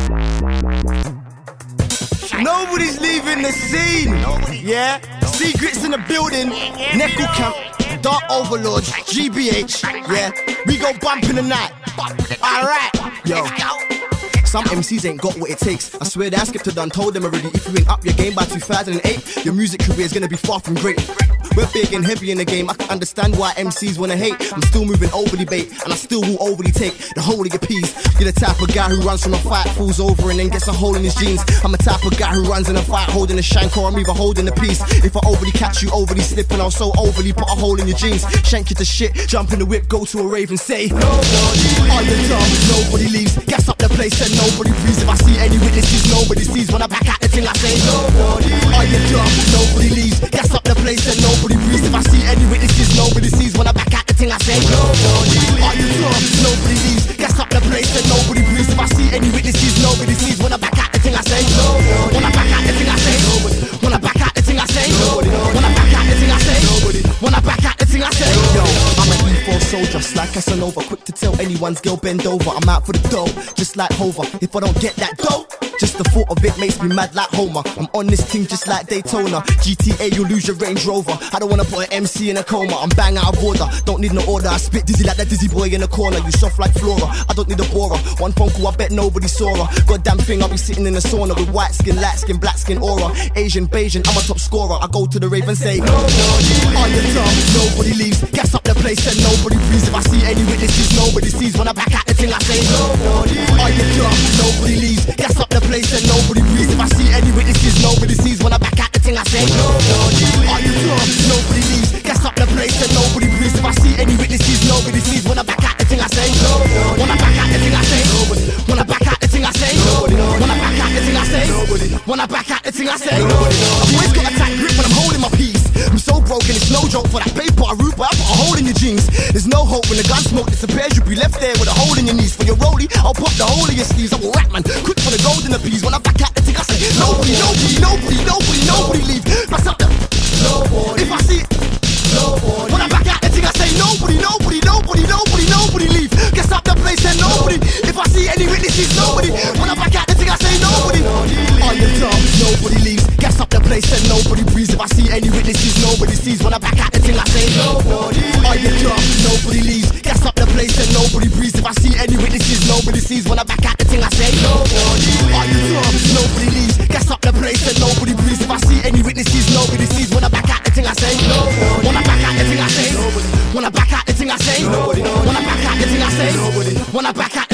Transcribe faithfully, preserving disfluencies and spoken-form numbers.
Nobody's leaving the scene. Yeah, secrets in the building. Neckel Camp, Dark Overlords, G B H. Yeah, we go bump in the night. Alright, yo. Some M Cs ain't got what it takes. I swear that I skipped it done, told them already. If you ain't up your game by two thousand eight, your music career is gonna be far from great. We're big and heavy in the game. I can understand why M Cs wanna hate. I'm still moving overly bait, and I still will overly take the whole of your piece. You're the type of guy who runs from a fight, falls over and then gets a hole in his jeans. I'm the type of guy who runs in a fight, holding a shank, or I'm either holding a piece. If I overly catch you overly slipping, I'll so overly put a hole in your jeans. Shank you to shit, jump in the whip, go to a rave and say, nobody, are you dumb? Nobody leaves, gas up the place and nobody breathes. If I see any witnesses, nobody sees. When I back at the thing, I say, nobody, are you dumb? Nobody leaves, gas up the place and nobody breathes. If I see any witnesses, nobody sees. When I back at the thing, I say, nobody, are you dumb? Nobody leaves, gas up the place and nobody breathes. If I see any witnesses, nobody sees. When I back at the thing, I say, nobody. When I back at the thing, I say, nobody. When I back at the thing, I say, nobody. When I back at the thing, I say, nobody. When I back at the thing, I say, yo, I'm an E four soldier, like Casanova, quick to tell anyone's girl bend over. I'm out for the dough, just like Hover. If I don't get that dough, just the thought of it makes me mad like Homer. I'm on this thing just like Daytona. G T A, you'll lose your Range Rover. I don't wanna put an M C in a coma. I'm bang out of order, don't need no order. I spit dizzy like that dizzy boy in the corner. You soft like Flora, I don't need a borer. One phone call, I bet nobody saw her. Goddamn thing, I'll be sitting in the sauna with white skin, light skin, black skin aura. Asian, Bayesian, I'm a top scorer. I go to the rave and say, nobody, are you dumb? Nobody leaves, gas up the place and nobody breathes. If I see any witnesses, nobody sees. When I back at the thing, I say, nobody, are you dumb? Nobody leaves, gas up the place and nobody breathes. If I see any witnesses, nobody sees. When I back at the thing, I say, nobody, are you dumb? Nobody leaves, gas up the place and nobody breathes. If I see any witnesses, nobody sees. When I back at the thing, I say, nobody. When I back at the thing, I say, nobody. When I back at the thing, I say, nobody. When I back at the thing, I say, nobody. When I back at the thing, I say, nobody. I've always got a tight grip when I'm holding my piece. I'm so broken, it's no joke. For that paper I root, but I put a hole in your jeans. There's no hope when the gun smoke disappears. You'll be left there with a hole in your knees. For your rollie, I'll pop the hole in your sleeves. I'm a rap man, quick for the gold in the peas. When I back at the thing, I say, nobody, nobody, nobody, nobody, nobody leave. Pass up the nobody. If I see it, nobody. When I back at the thing, I say, nobody, nobody, nobody, nobody, nobody leave. Guess up the place and nobody. If I see any witnesses, nobody. When I back at the thing, I say, nobody. Are you dumb? Nobody leaves. Gas up the place and nobody breathes. If I see any witnesses, nobody sees. When I back at the thing, I say, nobody. Are you dumb? Nobody leaves. Gas up the place and nobody breathes. If I see any witnesses, nobody sees. When I back at the thing, I say, nobody. Are you dumb? Nobody leaves. Gas up the place and nobody breathes. If I see any witnesses, nobody sees. When I back at the thing, I say, nobody. When I back at the thing, I say, nobody. When I back at the thing, I say, nobody. When I back at the thing, I say, nobody. When I back at